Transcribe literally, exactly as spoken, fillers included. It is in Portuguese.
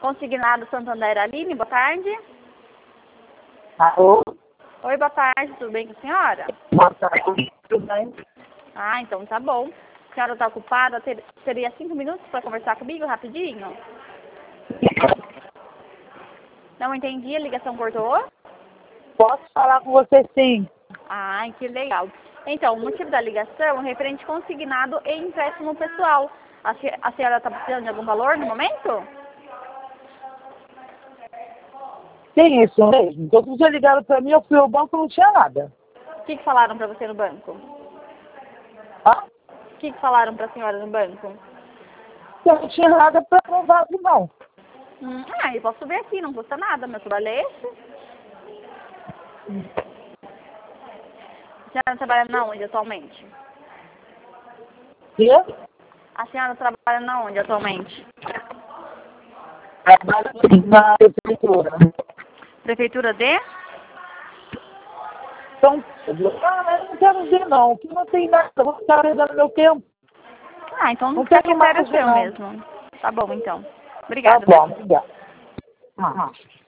Consignado Santander, Aline, boa tarde. Alô? Oi, boa tarde, tudo bem com a senhora? Boa tarde, tudo bem? Ah, então tá bom. A senhora tá ocupada? Ter, teria cinco minutos para conversar comigo rapidinho? Não entendi, a ligação cortou? Posso falar com você sim. Ai, que legal. Então, o motivo da ligação é referente consignado e empréstimo pessoal. A, se- a senhora está precisando de algum valor no momento? Tem isso mesmo? Quando você ligaram pra mim, eu fui ao banco e não tinha nada. O que, que falaram para você no banco? Ah? O que, que falaram para a senhora no banco? Eu não tinha nada pra provar, não. Hum, ah, eu posso ver aqui, não custa nada, meu trabalho é esse. A senhora trabalha na onde atualmente? E? A senhora trabalha na onde atualmente? Trabalho na prefeitura. Prefeitura de? Então, ah, eu não quero ver não, que não tem nada, eu vou ficar perdendo meu tempo. Ah, então Não fica tenho critério mais seu não. mesmo. Tá bom, então. Tá Obrigada. bom, obrigado. Ah.